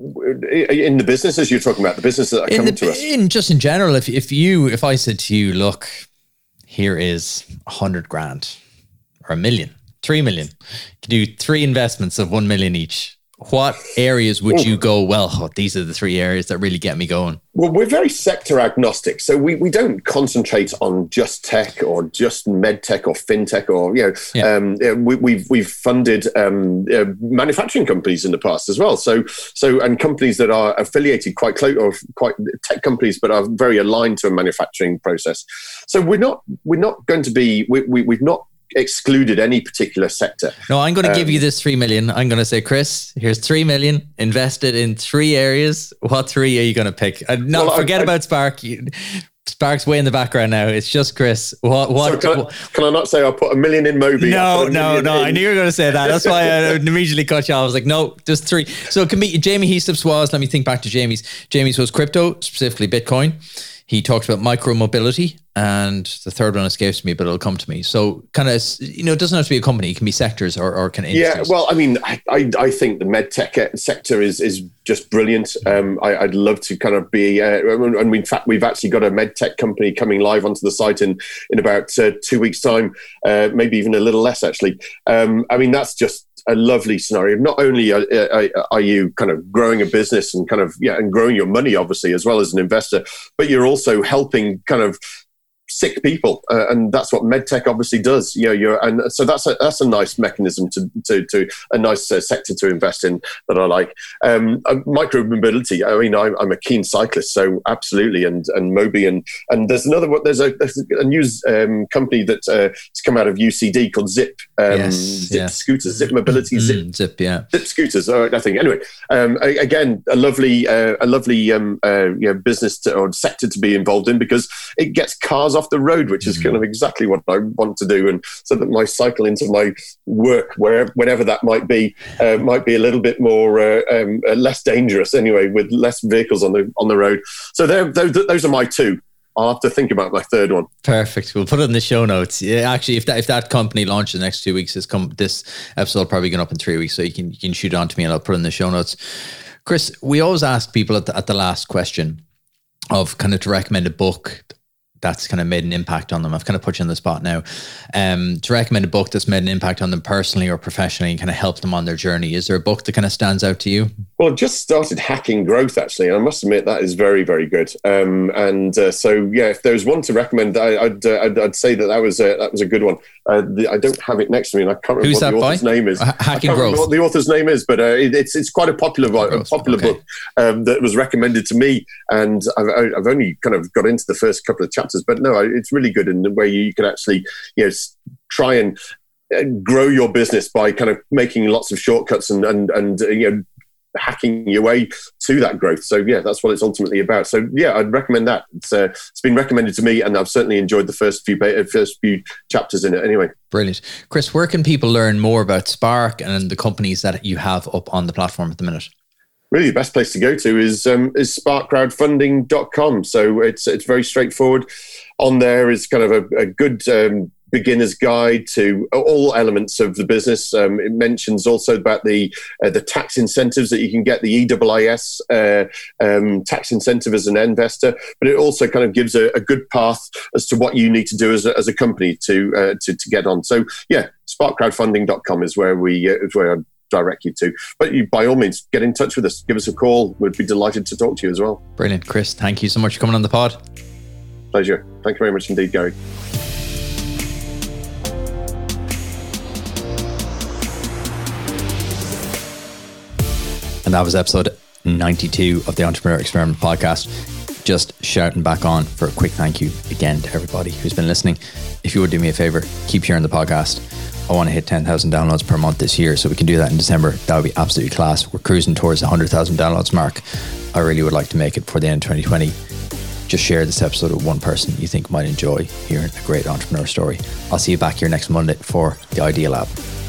in the businesses you're talking about, the businesses that are coming to us. In just in general, if if you if I said to you, look, here is a hundred grand or a million, three million, you can do three investments of one million each. What areas would oh. you go, well, oh, these are the three areas that really get me going? Well, we're very sector agnostic. So we, we don't concentrate on just tech or just med tech or fintech or, you know, yeah. um, we, we've we've funded um, uh, manufacturing companies in the past as well. So, so and companies that are affiliated quite close, or quite tech companies, but are very aligned to a manufacturing process. So we're not, we're not going to be, we, we, we've not excluded any particular sector. No, I'm going to um, give you this three million. I'm going to say, Chris, here's three million invested in three areas. What three are you going to pick? Uh, no, well, forget I, I, about Spark. You, Spark's way in the background now. It's just Chris. What? What? So can, I, can I not say I'll put a million in Moby? No, no, no. In. I knew you were going to say that. That's why I immediately cut you off. I was like, no, just three. So it can be Jamie Heaslip's was. Let me think back to Jamie's. Jamie's was crypto, specifically Bitcoin. He talked about micro mobility, and the third one escapes me, but it'll come to me. So kind of, you know, it doesn't have to be a company. It can be sectors or, or kind of industries. Yeah, well, I mean, I, I, I think the med tech sector is is just brilliant. Um, I, I'd love to kind of be, uh, and in fact, we've actually got a med tech company coming live onto the site in, in about uh, two weeks' time, uh, maybe even a little less, actually. Um, I mean, that's just a lovely scenario. Not only are, are, are you kind of growing a business and kind of, yeah, and growing your money, obviously, as well as an investor, but you're also helping kind of sick people, uh, and that's what medtech obviously does. You know, you're, and so that's a that's a nice mechanism to to, to a nice uh, sector to invest in that I like. Um, uh, micro mobility. I mean, I'm, I'm a keen cyclist, so absolutely, and and Moby, and and there's another one. There's a, there's a news um, company that uh, has come out of U C D called Zip. Um, yes, Zip yeah. scooters, Zip mobility, Zip, mm, Zip, yeah, Zip scooters. Oh, I think anyway. Um, again, a lovely, uh, a lovely um, uh, you know, business to, or sector to be involved in, because it gets cars off the road, which is mm. kind of exactly what I want to do, and so that my cycle into my work, where whenever that might be, uh, might be a little bit more uh, um, uh, less dangerous anyway, with less vehicles on the on the road. So those those are my two. I'll have to think about my third one. Perfect. We'll put it in the show notes. Yeah, actually, if that if that company launches the next two weeks, this come this episode probably going up in three weeks, so you can you can shoot it on to me and I'll put it in the show notes. Chris, we always ask people at the, at the last question of kind of to recommend a book that's kind of made an impact on them. I've kind of put you on the spot now. Um, to recommend a book that's made an impact on them personally or professionally and kind of helped them on their journey. Is there a book that kind of stands out to you? Well, I just started Hacking Growth, actually. And I must admit that is very, very good. Um, and uh, so, yeah, if there's one to recommend, I, I'd, uh, I'd I'd say that that was a, that was a good one. Uh, the, I don't have it next to me, and I can't remember Who's what the author's by? name is. Uh, Hacking I can't Growth. remember what the author's name is, but uh, it, it's it's quite a popular a popular okay. book um, that was recommended to me, and I've I've only kind of got into the first couple of chapters, but no, it's really good in the way you can actually, you know, try and grow your business by kind of making lots of shortcuts and and and uh, you know, hacking your way to that growth. So yeah, that's what it's ultimately about. So yeah, I'd recommend that. It's uh, it's been recommended to me, and I've certainly enjoyed the first few first few chapters in it. Anyway, brilliant, Chris. Where can people learn more about Spark and the companies that you have up on the platform at the minute? Really, the best place to go to is um, is spark crowdfunding dot com. So it's it's very straightforward. On there is kind of a, a good um, beginner's guide to all elements of the business. Um, it mentions also about the uh, the tax incentives that you can get, the E I I S uh, um, tax incentive as an investor, but it also kind of gives a, a good path as to what you need to do as a, as a company to, uh, to to get on. So yeah, spark crowdfunding dot com is where we uh, is where I direct you to. But you, by all means, get in touch with us. Give us a call. We'd be delighted to talk to you as well. Brilliant, Chris. Thank you so much for coming on the pod. Pleasure. Thank you very much indeed, Gary. And that was episode ninety-two of the Entrepreneur Experiment podcast. Just shouting back on for a quick thank you again to everybody who's been listening. If you would do me a favor, keep sharing the podcast. I want to hit ten thousand downloads per month this year, so we can do that in December. That would be absolutely class. We're cruising towards the one hundred thousand downloads mark. I really would like to make it for the end of twenty twenty. Just share this episode with one person you think might enjoy hearing a great entrepreneur story. I'll see you back here next Monday for the Idea Lab.